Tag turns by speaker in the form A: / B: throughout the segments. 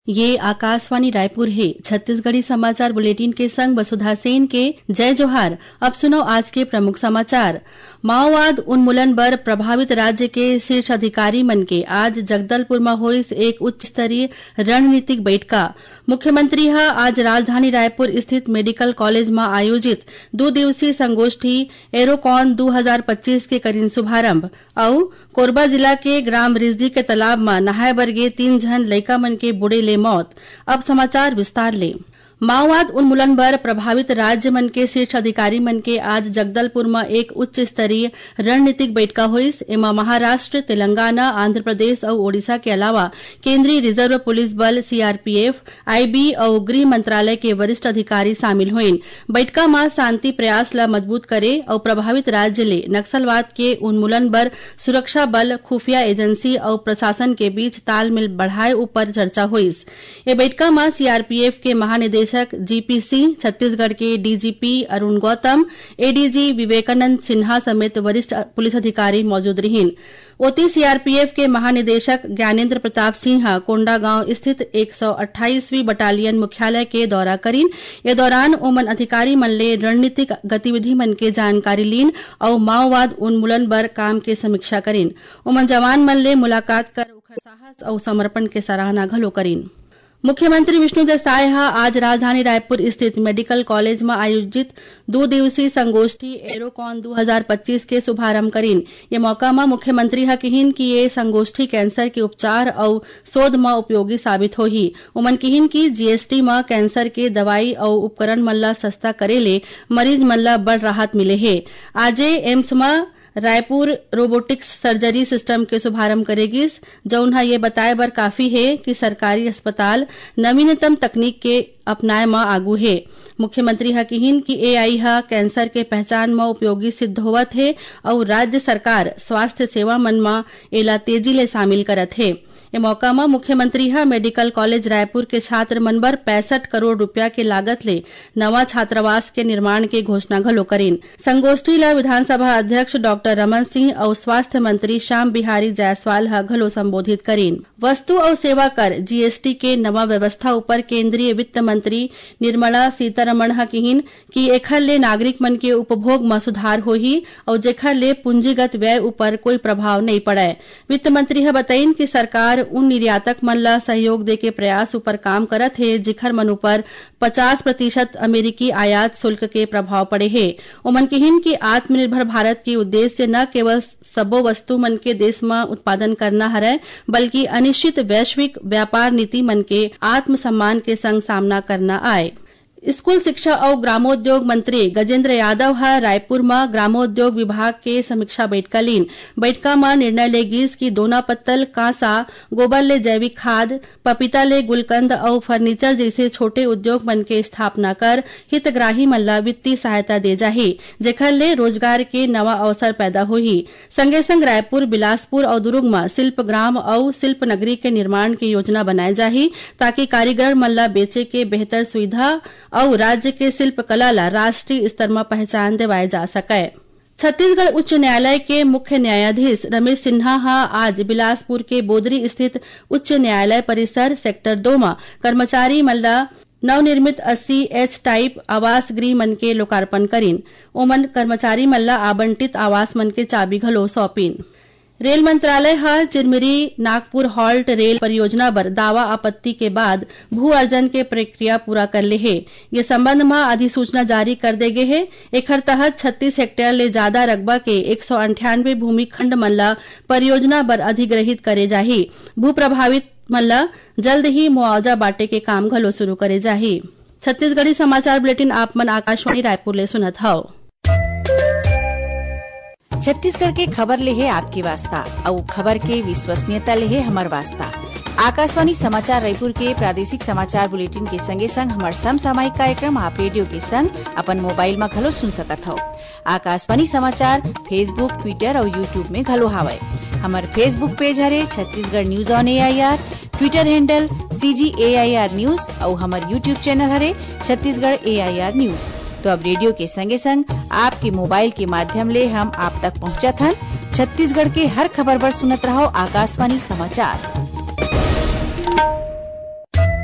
A: ये आकाशवाणी रायपुर है। छत्तीसगढ़ी समाचार बुलेटिन के संग वसुधा सेन के जय जोहार। अब सुनो आज के प्रमुख समाचार। माओवाद उन्मूलन बर प्रभावित राज्य के शीर्ष अधिकारी मन के आज जगदलपुर में होइस एक उच्च स्तरीय रणनीतिक बैठका। मुख्यमंत्री ह आज राजधानी रायपुर स्थित मेडिकल कॉलेज में आयोजित 2 दिवसीय संगोष्ठी एरोकॉन 2025 के करीन शुभारंभ। और कोरबा जिला के ग्राम रिजदी के तालाब में नहाए बर गे 3 झन लइका मन के बुड़े ले मौत। अब समाचार विस्तार ले। माओवाद उन्मूलन बर प्रभावित राज्य मन के शीर्ष अधिकारी मन के आज जगदलपुर में एक उच्च स्तरीय रणनीतिक बैठका होइस। एमा महाराष्ट्र, तेलंगाना, आंध्र प्रदेश और ओडिशा के अलावा केंद्रीय रिजर्व पुलिस बल सीआरपीएफ, आईबी और गृह मंत्रालय के वरिष्ठ अधिकारी शामिल हुइन। बैठका में शांति प्रयास ला मजबूत करे और प्रभावित राज्य ले नक्सलवाद के उन्मूलन बर सुरक्षा बल, खुफिया एजेंसी और प्रशासन के बीच तालमेल बढ़ाए ऊपर चर्चा हुइस। ये बैठका में सीआरपीएफ के महानिदेशक जीपी सिंह, छत्तीसगढ़ के डीजीपी अरुण गौतम, एडीजी विवेकानंद सिन्हा समेत वरिष्ठ पुलिस अधिकारी मौजूद रहिन। ओती सीआरपीएफ के महानिदेशक ज्ञानेन्द्र प्रताप सिंह कोंडागांव स्थित 128वीं बटालियन मुख्यालय के दौरा करीन। ये दौरान ओमन अधिकारी मन ले रणनीतिक गतिविधि मन के जानकारी लीन और माओवाद उन्मूलन बर काम के समीक्षा करीन। ओमन जवान मन ले मुलाकात कर ओखर साहस और समर्पण के सराहना घलो करीन। मुख्यमंत्री विष्णुदेव साय आज राजधानी रायपुर स्थित मेडिकल कॉलेज में आयोजित 2 दिवसीय संगोष्ठी एरोकॉन 2025 के शुभारंभ करीन। ये मौका में मुख्यमंत्री कहिन कि ये संगोष्ठी कैंसर के उपचार और शोध में उपयोगी साबित होही। उमन कहिन कि जीएसटी में कैंसर के दवाई और उपकरण मन ला सस्ता करे ले मरीज मन ला बड़ राहत मिले है। आजे एम्स में रायपुर रोबोटिक्स सर्जरी सिस्टम के शुभारंभ करेगिस, जौन ये बताए बर काफी है कि सरकारी अस्पताल नवीनतम तकनीक के अपनाए में आगू है। मुख्यमंत्री कहिन कि एआई कैंसर के पहचान में उपयोगी सिद्ध होवत है और राज्य सरकार स्वास्थ्य सेवा मन में एला तेजी ले शामिल करत है। ये मौका में मुख्यमंत्री मेडिकल कॉलेज रायपुर के छात्र मन बर 65 करोड़ रुपया के लागत ले नवा छात्रावास के निर्माण के घोषणा घलो करीन। संगोष्ठी ला विधानसभा अध्यक्ष डॉक्टर रमन सिंह और स्वास्थ्य मंत्री श्याम बिहारी जायसवाल घलो संबोधित करीन। वस्तु और सेवा कर जीएसटी के नवा व्यवस्था ऊपर केंद्रीय वित्त मंत्री निर्मला सीतारमण कहिन कि एखर ले नागरिक मन के उपभोग में सुधार होही और जेखर ले पूंजीगत व्यय ऊपर कोई प्रभाव नहीं पड़े। वित्त मंत्री बताइन कि सरकार उन निर्यातक मन ला सहयोग दे के प्रयास ऊपर काम करत है जिखर मन ऊपर 50% अमेरिकी आयात शुल्क के प्रभाव पड़े है। ओमन कहिन कि आत्मनिर्भर भारत के उद्देश्य न केवल सबो वस्तु मन के देश में उत्पादन करना हरय, बल्कि अनिश्चित वैश्विक व्यापार नीति मन के आत्मसम्मान के संग सामना करना आए। स्कूल शिक्षा और ग्रामोद्योग मंत्री गजेंद्र यादव रायपुर में ग्रामोद्योग विभाग के समीक्षा बैठका लीन। बैठका में निर्णय लेगिस कि दोना पत्तल, कांसा, गोबर ले जैविक खाद, पपीता ले गुलकंद और फर्नीचर जैसे छोटे उद्योग मन के स्थापना कर हितग्राही मन ला वित्तीय सहायता दे जाही, जेखर ले रोजगार के नवा अवसर पैदा होही। संगे संग रायपुर, बिलासपुर और दुर्ग में शिल्प ग्राम और शिल्प नगरी के निर्माण की योजना बनाए जाही, ताकि कारीगर मन ला बेचे के बेहतर सुविधा और राज्य के शिल्प कला ला राष्ट्रीय स्तर में पहचान दिवाए जा सके। छत्तीसगढ़ उच्च न्यायालय के मुख्य न्यायाधीश रमेश सिन्हा आज बिलासपुर के बोदरी स्थित उच्च न्यायालय परिसर सेक्टर 2 में कर्मचारी मन ला नवनिर्मित 80H टाइप आवास गृह मन के लोकार्पण करीन। ओमन कर्मचारी मन ला आवंटित आवास मन के चाबी घलो सौंपिन। रेल मंत्रालय चिरमिरी नागपुर हॉल्ट रेल परियोजना बर दावा आपत्ति के बाद भू अर्जन के प्रक्रिया पूरा कर ले है। ये संबंध में अधिसूचना जारी कर दे गे है। एखर तहत 36 हेक्टेयर ले ज्यादा रकबा के 198 भूमि खंड मन ला परियोजना बर अधिग्रहित करे जाही। भू प्रभावित मन ला जल्द ही मुआवजा बांटे के काम घलो शुरू करे जाही। छत्तीसगढ़ी समाचार बुलेटिन आप मन आकाशवाणी रायपुर ले सुनत हव।
B: छत्तीसगढ़ के खबर ले है आपकी वास्ता और खबर के विश्वसनीयता ले है हमार वास्ता। आकाशवाणी समाचार रायपुर के प्रादेशिक समाचार बुलेटिन के संगे संग हमार समसामयिक कार्यक्रम आप रेडियो के संग अपन मोबाइल में घलो सुन सकत हो। आकाशवाणी समाचार फेसबुक, ट्विटर और यूट्यूब में घलो हावय। हमार फेसबुक पेज हरे Chhattisgarh news on AIR, Twitter handle CGAIR news और हमार यूट्यूब चैनल हरे छत्तीसगढ़ AIR न्यूज। तो अब रेडियो के संगे संग आपके मोबाइल के माध्यम ले हम आप तक पहुंचत हन। छत्तीसगढ़ के हर खबर पर सुनत रहो आकाशवाणी समाचार।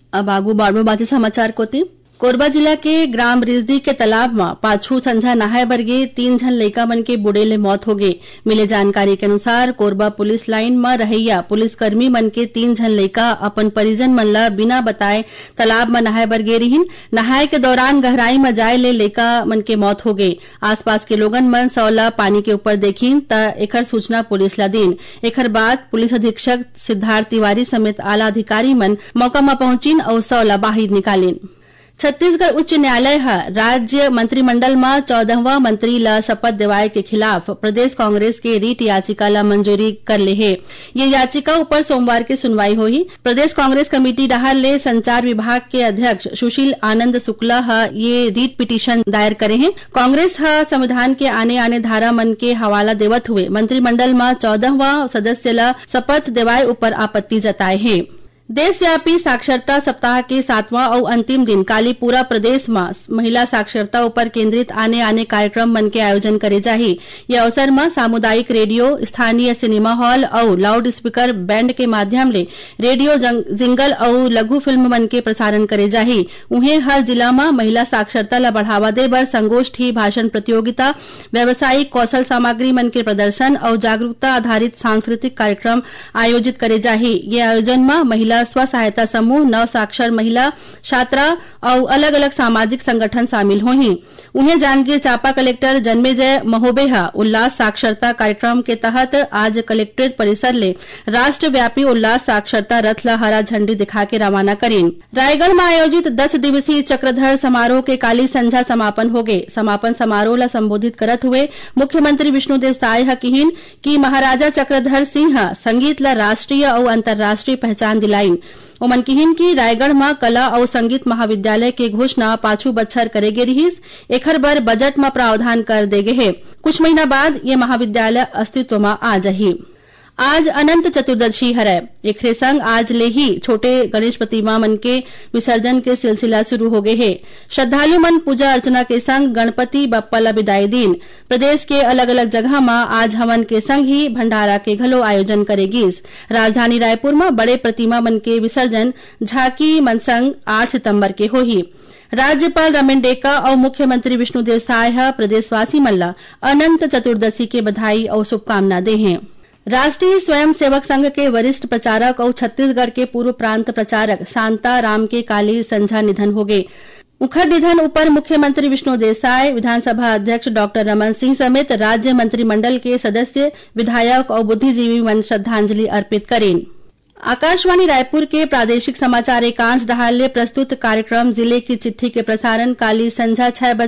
A: अब आगू बाड़में बातें समाचार कोती। कोरबा जिला के ग्राम रिजदी के तालाब में पाछू संझा नहाए बर गे 3 झन लइका मन के बुड़े ले मौत हो गए। मिले जानकारी के अनुसार कोरबा पुलिस लाइन में रहैया पुलिसकर्मी मन के 3 झन लइका अपन परिजन मन ला बिना बताए तालाब में नहाए बर गे रहिन। नहाए के दौरान गहराई में जाए ले लइका मन के मौत हो गए। आसपास के लोगन मन सौला पानी के ऊपर देखिन त एकर सूचना पुलिस ला दीन। एकर बाद पुलिस अधीक्षक सिद्धार्थ तिवारी समेत आला अधिकारी मन मौका में पहुंचिन और सौला बाहर निकालिन। छत्तीसगढ़ उच्च न्यायालय राज्य मंत्रिमंडल में 14वां मंत्री ला शपथ दिवाए के खिलाफ प्रदेश कांग्रेस के रीट याचिका ला मंजूरी कर ले है। ये याचिका ऊपर सोमवार के सुनवाई होही। प्रदेश कांग्रेस कमेटी डहर ले संचार विभाग के अध्यक्ष सुशील आनंद शुक्ला ये रीट पिटीशन दायर करे हैं। कांग्रेस संविधान के आने धारा मन के हवाला देवत हुए मंत्रिमंडल में 14वां सदस्य ला शपथ दिवाए ऊपर आपत्ति जताए है। देशव्यापी साक्षरता सप्ताह के 7वां और अंतिम दिन काली पूरा प्रदेश में महिला साक्षरता ऊपर केंद्रित आने कार्यक्रम मन के आयोजन करे जाही। यह अवसर में सामुदायिक रेडियो, स्थानीय सिनेमा हॉल और लाउड स्पीकर बैंड के माध्यम ले रेडियो जिंगल और लघु फिल्म मन के प्रसारण करे जाही। उन्हें हर जिला में महिला साक्षरता ला बढ़ावा दे बर संगोष्ठी, भाषण प्रतियोगिता, व्यावसायिक कौशल सामग्री मन के प्रदर्शन और जागरूकता आधारित सांस्कृतिक कार्यक्रम आयोजित करे जाही। ये आयोजन में महिला स्व सहायता समूह, नव साक्षर महिला, छात्रा और अलग अलग सामाजिक संगठन शामिल होही। उन्हें जांजगीर चांपा कलेक्टर जन्मेजय महोबे उल्लास साक्षरता कार्यक्रम के तहत आज कलेक्ट्रेट परिसर ले राष्ट्रव्यापी उल्लास साक्षरता रथ ला हरा झंडी दिखा के रवाना करीन। रायगढ़ में आयोजित 10 दिवसीय चक्रधर समारोह के काली संझा समापन हो गए। समापन समारोह ला संबोधित करत हुए मुख्यमंत्री विष्णुदेव साय कहिन कि महाराजा चक्रधर सिंह संगीत ला राष्ट्रीय और अंतर्राष्ट्रीय पहचान दिलाई। उमन किहिन की रायगढ़ में कला और संगीत महाविद्यालय के घोषणा पाछू बच्छर करे गे रहिस। एखर बर बजट में प्रावधान कर दे गे हे। कुछ महीना बाद ये महाविद्यालय अस्तित्व में आ जाही। आज अनंत चतुर्दशी हरय। एखरे संग आज ले ही छोटे गणेश प्रतिमा मन के विसर्जन के सिलसिला शुरू हो गए है। श्रद्धालु मन पूजा अर्चना के संग गणपति बप्पा ला विदाई दीन। प्रदेश के अलग अलग जगह में आज हवन के संग ही भंडारा के घलो आयोजन करेगीस। राजधानी रायपुर में बड़े प्रतिमा मन के विसर्जन झांकी मनसंग 8 सितंबर के होही। राज्यपाल रमेन डेका और मुख्यमंत्री विष्णुदेव साय प्रदेशवासी मन ला अनंत चतुर्दशी के बधाई और शुभकामना दे हैं। राष्ट्रीय स्वयं सेवक संघ के वरिष्ठ प्रचारक और छत्तीसगढ़ के पूर्व प्रांत प्रचारक शांता राम के काली संझा निधन हो गए। उखड़ निधन ऊपर मुख्यमंत्री विष्णुदेव साय, विधानसभा अध्यक्ष डॉक्टर रमन सिंह समेत राज्य मंत्रिमंडल के सदस्य, विधायक और बुद्धिजीवी मन श्रद्धांजलि अर्पित करें। आकाशवाणी रायपुर के प्रादेशिक समाचार एकांश डहार ले प्रस्तुत कार्यक्रम जिले की चिट्ठी के प्रसारण काली संझा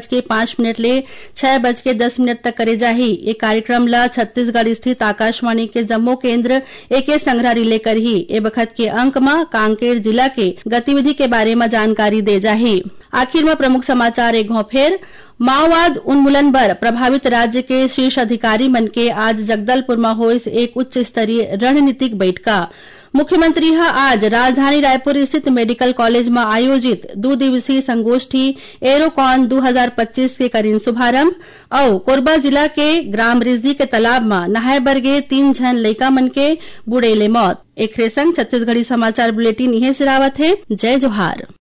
A: 6:05 ले 6:10 तक करे जाही। ये कार्यक्रम ला छत्तीसगढ़ स्थित आकाशवाणी के जम्मू केंद्र एके संग्रह रिले करही। ए बखत के अंक में कांकेर जिला के गतिविधि के बारे में जानकारी दे जाही। आखिर में प्रमुख समाचार एक घौ फेर। माओवाद उन्मूलन बर प्रभावित राज्य के शीर्ष अधिकारी मन के आज जगदलपुर में होइस एक उच्च स्तरीय रणनीतिक बैठका। मुख्यमंत्री आज राजधानी रायपुर स्थित मेडिकल कॉलेज में आयोजित 2 दिवसीय संगोष्ठी एरोकॉन 2025 के करीन शुभारंभ और कोरबा जिला के ग्राम रिजदी के तालाब में नहाए बर गे 3 झन लइका मन के बुड़े ले मौत। एक संग छत्तीसगढ़ी समाचार बुलेटिन इहे सिरावत है। जय जोहार।